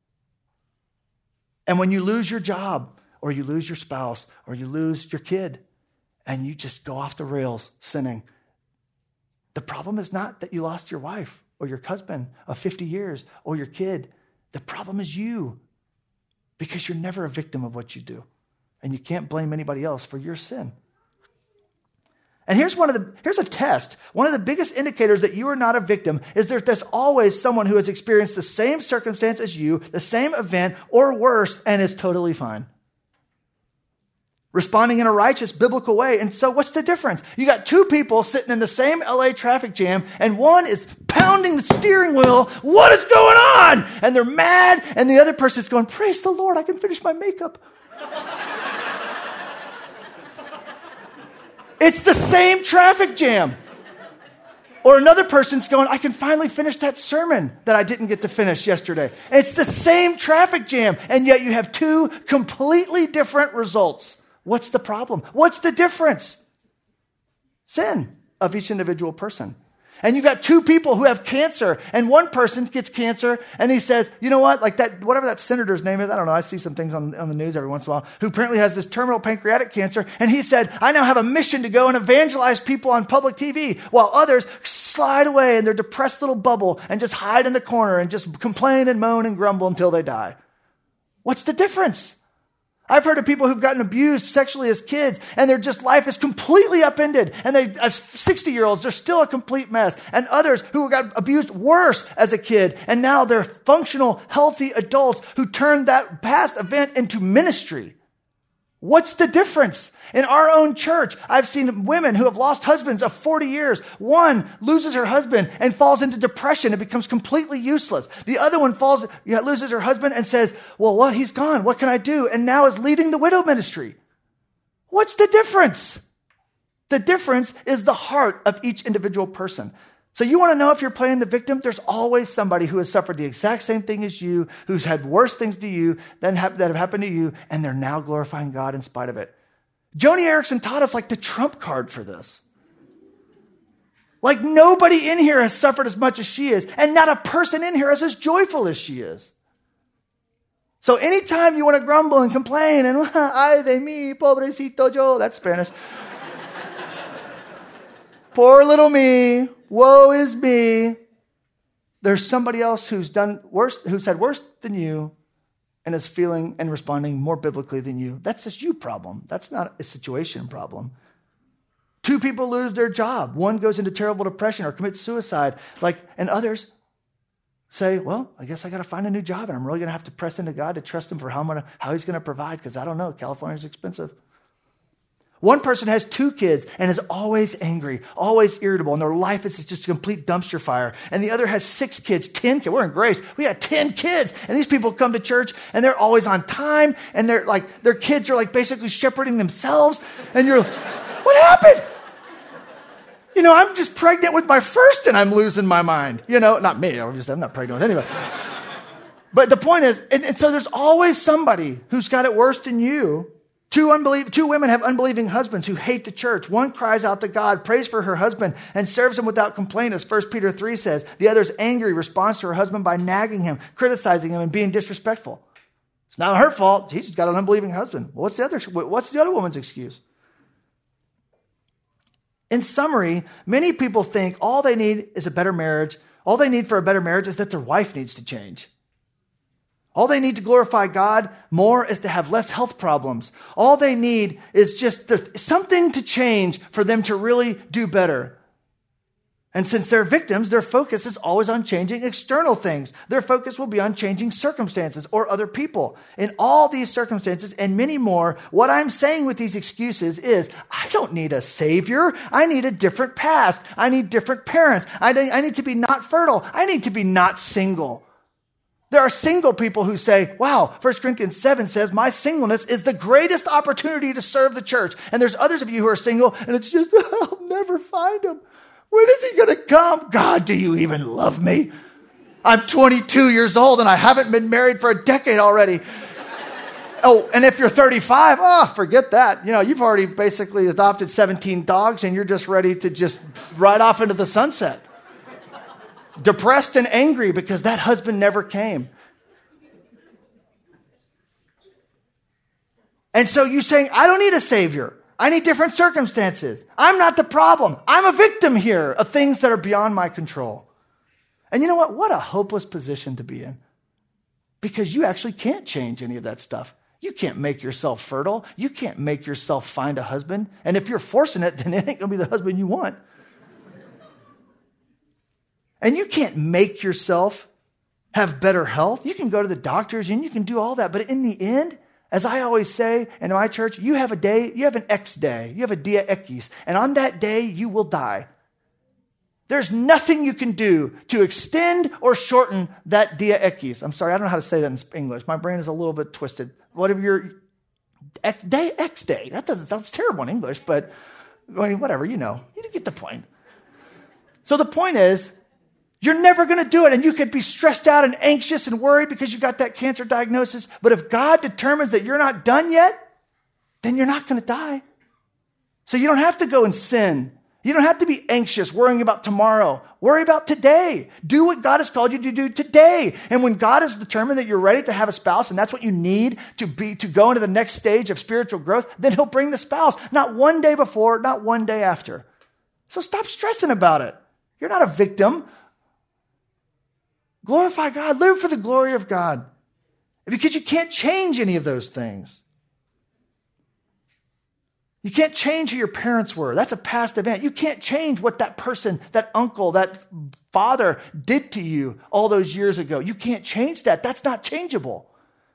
And when you lose your job or you lose your spouse or you lose your kid and you just go off the rails sinning, the problem is not that you lost your wife or your husband of fifty years or your kid. The problem is you. Because you're never a victim of what you do. And you can't blame anybody else for your sin. And here's one of the here's a test. One of the biggest indicators that you are not a victim is there, there's always someone who has experienced the same circumstance as you, the same event, or worse, and is totally fine. Responding in a righteous, biblical way. And so what's the difference? You got two people sitting in the same L A traffic jam, and one is pounding the steering wheel. What is going on? And they're mad, and the other person's going, praise the Lord, I can finish my makeup. It's the same traffic jam. Or another person's going, I can finally finish that sermon that I didn't get to finish yesterday. It's the same traffic jam, and yet you have two completely different results. What's the problem? What's the difference? Sin of each individual person. And you've got two people who have cancer, and one person gets cancer, and he says, you know what, like that, whatever that senator's name is, I don't know, I see some things on, on the news every once in a while, who apparently has this terminal pancreatic cancer, and he said, I now have a mission to go and evangelize people on public T V, while others slide away in their depressed little bubble and just hide in the corner and just complain and moan and grumble until they die. What's the difference? I've heard of people who've gotten abused sexually as kids, and their just life is completely upended. And they, as sixty-year-olds, they're still a complete mess. And others who got abused worse as a kid, and now they're functional, healthy adults who turned that past event into ministry. What's the difference? In our own church, I've seen women who have lost husbands of forty years. One loses her husband and falls into depression and becomes completely useless. The other one falls, yeah, loses her husband and says, well, what? He's gone. What can I do? And now is leading the widow ministry. What's the difference? The difference is the heart of each individual person. So you want to know if you're playing the victim? There's always somebody who has suffered the exact same thing as you, who's had worse things to you than have, that have happened to you, and they're now glorifying God in spite of it. Joni Eareckson taught us like the trump card for this. Like nobody in here has suffered as much as she is, and not a person in here is as joyful as she is. So anytime you want to grumble and complain, and ay de mí, pobrecito yo, that's Spanish. Poor little me, woe is me. There's somebody else who's done worse, who's had worse than you, and is feeling and responding more biblically than you. That's just you problem. That's not a situation problem. Two people lose their job. One goes into terrible depression or commits suicide. Like, and others say, well, I guess I got to find a new job, and I'm really going to have to press into God to trust him for how, I'm gonna, how he's going to provide, because I don't know, California's expensive. One person has two kids and is always angry, always irritable, and their life is just a complete dumpster fire. And the other has six kids, ten kids. We're in Grace. We got ten kids. And these people come to church and they're always on time. And they're like, their kids are like basically shepherding themselves. And you're like, what happened? You know, I'm just pregnant with my first and I'm losing my mind. You know, not me. I'm just, I'm not pregnant with anybody. But the point is, and, and so there's always somebody who's got it worse than you. Two, unbelie- two women have unbelieving husbands who hate the church. One cries out to God, prays for her husband, and serves him without complaint, as First Peter three says. The other's angry, responds to her husband by nagging him, criticizing him, and being disrespectful. It's not her fault. She's just got an unbelieving husband. What's the other, what's the other woman's excuse? In summary, many people think all they need is a better marriage. All they need for a better marriage is that their wife needs to change. All they need to glorify God more is to have less health problems. All they need is just something to change for them to really do better. And since they're victims, their focus is always on changing external things. Their focus will be on changing circumstances or other people. In all these circumstances and many more, what I'm saying with these excuses is, I don't need a savior. I need a different past. I need different parents. I need, I need to be not fertile. I need to be not single. There are single people who say, wow, First Corinthians seven says, my singleness is the greatest opportunity to serve the church. And there's others of you who are single, and it's just, I'll never find him. When is he going to come? God, do you even love me? I'm twenty-two years old, and I haven't been married for a decade already. Oh, and if you're thirty-five, oh, forget that. You know, you've already basically adopted seventeen dogs, and you're just ready to just ride off into the sunset. Depressed and angry because that husband never came. And so you're saying, I don't need a savior. I need different circumstances. I'm not the problem. I'm a victim here of things that are beyond my control. And you know what? What a hopeless position to be in. Because you actually can't change any of that stuff. You can't make yourself fertile. You can't make yourself find a husband. And if you're forcing it, then it ain't going to be the husband you want. And you can't make yourself have better health. You can go to the doctors and you can do all that. But in the end, as I always say in my church, you have a day, you have an X day, you have a dia X, and on that day, you will die. There's nothing you can do to extend or shorten that dia X. I'm sorry, I don't know how to say that in English. My brain is a little bit twisted. Whatever your X day, X day, that doesn't sound terrible in English, but I mean, whatever, you know, you get the point. So the point is, you're never going to do it, and you could be stressed out and anxious and worried because you got that cancer diagnosis. But if God determines that you're not done yet, then you're not going to die. So you don't have to go and sin. You don't have to be anxious, worrying about tomorrow. Worry about today. Do what God has called you to do today. And when God has determined that you're ready to have a spouse, and that's what you need to be to go into the next stage of spiritual growth, then he'll bring the spouse. Not one day before, not one day after. So stop stressing about it. You're not a victim. Glorify God. Live for the glory of God. Because you can't change any of those things. You can't change who your parents were. That's a past event. You can't change what that person, that uncle, that father did to you all those years ago. You can't change that. That's not changeable.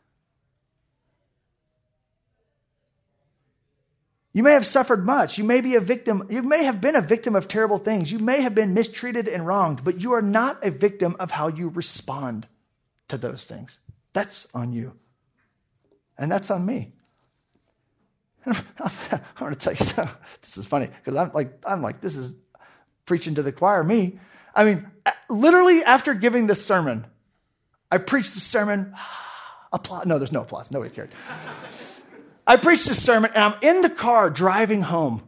You may have suffered much. You may be a victim. You may have been a victim of terrible things. You may have been mistreated and wronged, but you are not a victim of how you respond to those things. That's on you. And that's on me. I'm going to tell you something. This is funny because I'm like, I'm like, this is preaching to the choir. Me, I mean, literally after giving this sermon, I preached the sermon. Applause. No, there's no applause. Nobody cared. I preached this sermon, and I'm in the car driving home.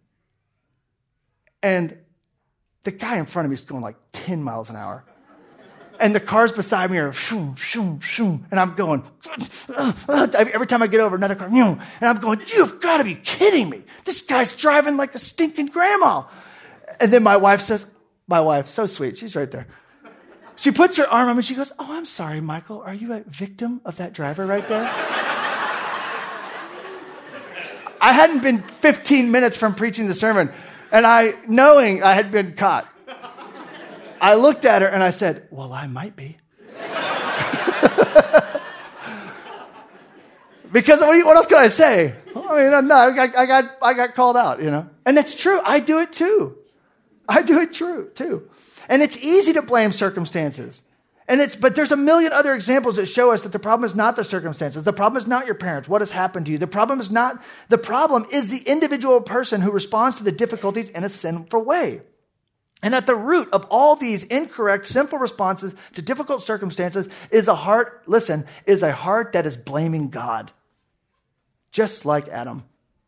And the guy in front of me is going like ten miles an hour. And the cars beside me are shoom, shoom, shoom. And I'm going, every time I get over another car, and I'm going, you've got to be kidding me. This guy's driving like a stinking grandma. And then my wife says, my wife, so sweet, she's right there. She puts her arm on me, she goes, oh, I'm sorry, Michael. Are you a victim of that driver right there? I hadn't been fifteen minutes from preaching the sermon, and I, knowing I had been caught, I looked at her and I said, well, I might be. Because what, what else can I say? I mean, no, I got, I got, I got called out, you know. And it's true. I do it too. I do it true too. And it's easy to blame circumstances. And it's, but there's a million other examples that show us that the problem is not the circumstances. The problem is not your parents. What has happened to you? The problem is not, the problem is the individual person who responds to the difficulties in a sinful way. And at the root of all these incorrect, simple responses to difficult circumstances is a heart, listen, is a heart that is blaming God. Just like Adam.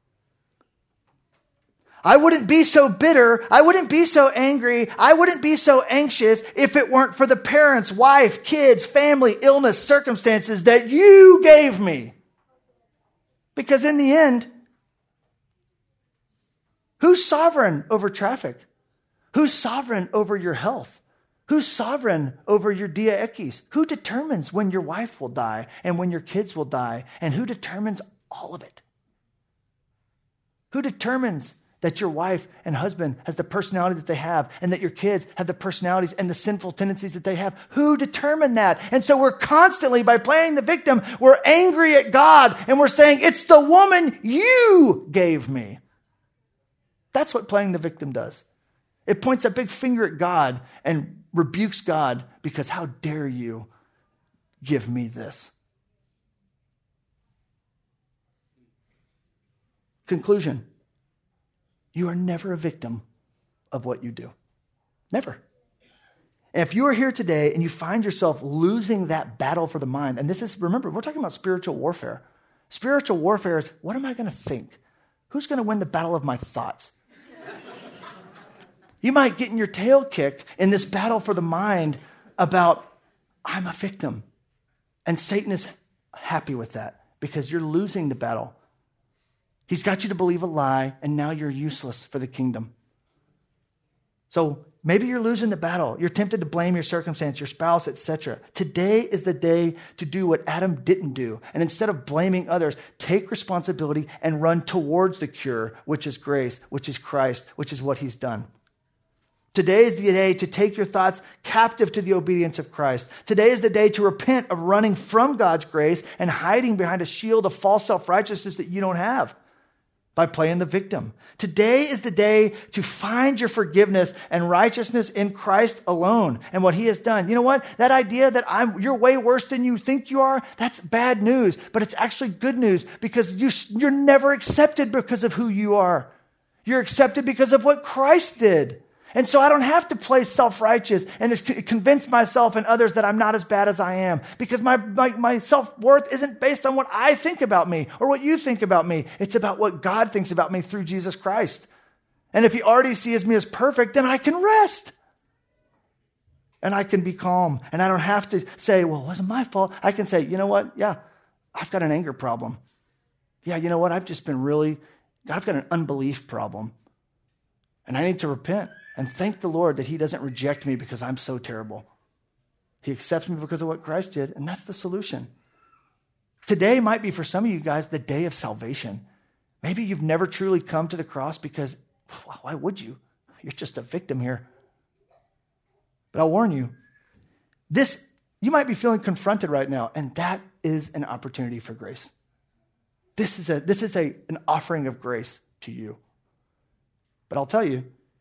I wouldn't be so bitter. I wouldn't be so angry. I wouldn't be so anxious if it weren't for the parents, wife, kids, family, illness, circumstances that you gave me. Because in the end, who's sovereign over traffic? Who's sovereign over your health? Who's sovereign over your dia equis? Who determines when your wife will die and when your kids will die? And who determines all of it? Who determines that your wife and husband has the personality that they have and that your kids have the personalities and the sinful tendencies that they have? Who determined that? And so we're constantly, by playing the victim, we're angry at God and we're saying, it's the woman you gave me. That's what playing the victim does. It points a big finger at God and rebukes God because how dare you give me this? Conclusion. You are never a victim of what you do. Never. And if you are here today and you find yourself losing that battle for the mind, and this is, remember, we're talking about spiritual warfare. Spiritual warfare is, what am I going to think? Who's going to win the battle of my thoughts? You might get in your tail kicked in this battle for the mind about, I'm a victim. And Satan is happy with that because you're losing the battle. He's got you to believe a lie, and now you're useless for the kingdom. So maybe you're losing the battle. You're tempted to blame your circumstance, your spouse, et cetera. Today is the day to do what Adam didn't do. And instead of blaming others, take responsibility and run towards the cure, which is grace, which is Christ, which is what he's done. Today is the day to take your thoughts captive to the obedience of Christ. Today is the day to repent of running from God's grace and hiding behind a shield of false self-righteousness that you don't have by playing the victim. Today is the day to find your forgiveness and righteousness in Christ alone and what he has done. You know what? That idea that I'm you're way worse than you think you are, that's bad news, but it's actually good news because you, you're never accepted because of who you are. You're accepted because of what Christ did. And so I don't have to play self-righteous and convince myself and others that I'm not as bad as I am because my, my, my self-worth isn't based on what I think about me or what you think about me. It's about what God thinks about me through Jesus Christ. And if he already sees me as perfect, then I can rest. And I can be calm. And I don't have to say, well, it wasn't my fault. I can say, you know what? Yeah, I've got an anger problem. Yeah, you know what? I've just been really, I've got an unbelief problem. And I need to repent. And thank the Lord that he doesn't reject me because I'm so terrible. He accepts me because of what Christ did, and that's the solution. Today might be for some of you guys the day of salvation. Maybe you've never truly come to the cross because, why would you? You're just a victim here. But I'll warn you, this, you might be feeling confronted right now, and that is an opportunity for grace. This is a this is a an offering of grace to you. But I'll tell you,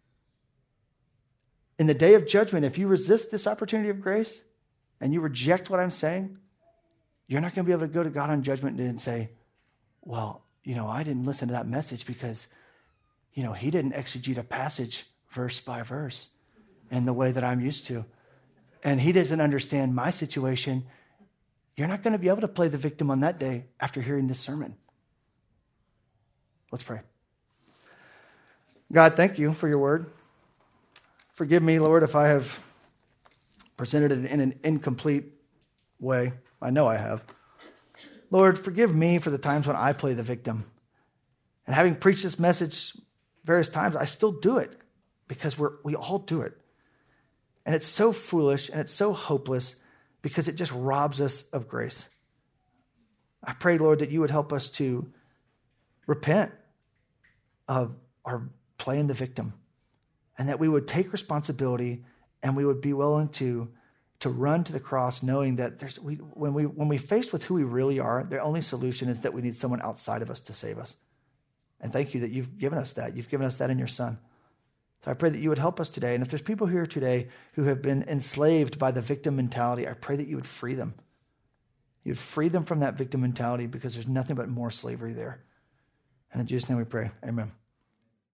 in the day of judgment, if you resist this opportunity of grace and you reject what I'm saying, you're not going to be able to go to God on judment day and say, well, you know, I didn't listen to that message because, you know, he didn't exegete a passage verse by verse. in the way that I'm used to. And he doesn't understand my situation. You're not going to be able to play the victim on that day after hearing this sermon. Let's pray. God, thank you for your word. Forgive me, Lord, if I have presented it in an incomplete way. I know I have. Lord, forgive me for the times when I play the victim. And having preached this message various times, I still do it because we're, we all do it. And it's so foolish and it's so hopeless because it just robs us of grace. I pray, Lord, that you would help us to repent of our playing the victim and that we would take responsibility and we would be willing to, to run to the cross knowing that there's, we, when, we, when we faced with who we really are, the only solution is that we need someone outside of us to save us. And thank you that you've given us that. You've given us that in your Son. So I pray that you would help us today. And if there's people here today who have been enslaved by the victim mentality, I pray that you would free them. You'd free them from that victim mentality because there's nothing but more slavery there. And in Jesus' name we pray. Amen.